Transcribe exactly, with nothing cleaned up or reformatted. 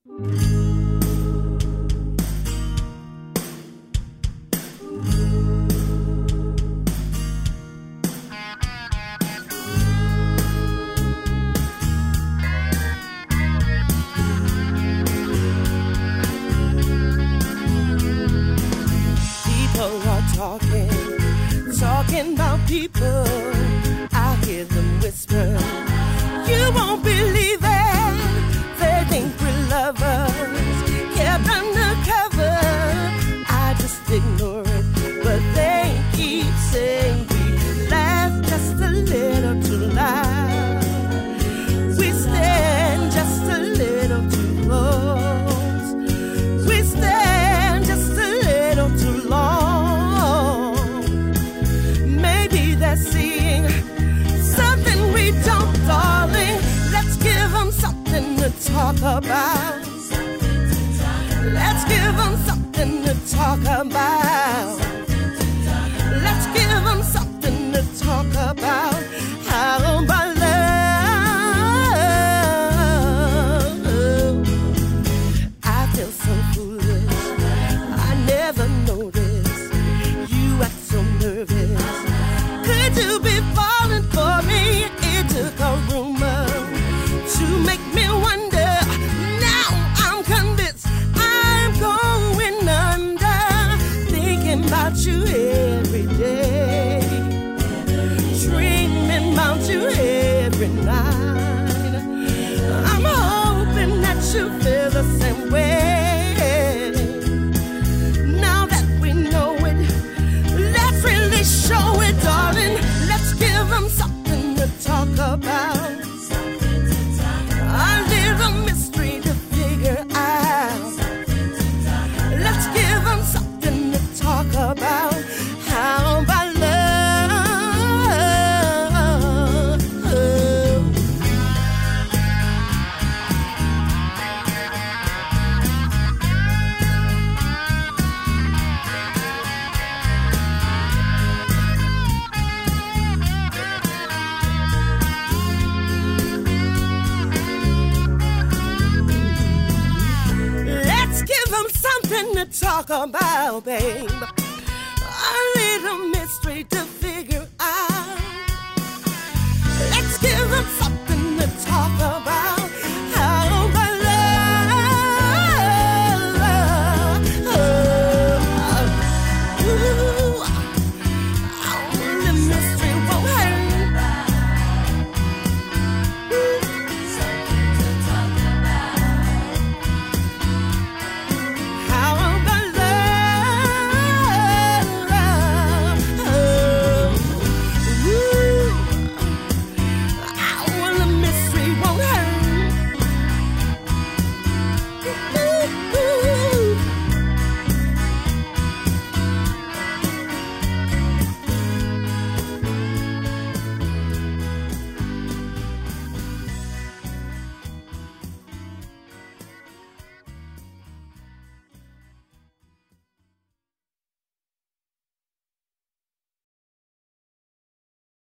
Talking about people, I hear them whisper. You won't believe it. They think we're lovers, kept undercover. I just ignore it, but they keep saying we laugh just a little too loud. We stand just a little too close. We stand just a little too long. Seeing something we don't, darling. Let's give them something to talk about. Let's give them something to talk about. Let's give them something to talk about. How about love? I feel so foolish. I never noticed you act so nervous. Could you be falling for me? It took a rumor to make me wonder. Now I'm convinced I'm going under, thinking about you every day, dreaming about you every night. I'm hoping that you feel the same way. Now that we know it, let's really show it, darling. Let's give them something to talk about. A little mystery to figure out. Let's give them something to talk about. How about love? Something to talk about, babe. A little mystery to figure out. Let's give them something to talk about.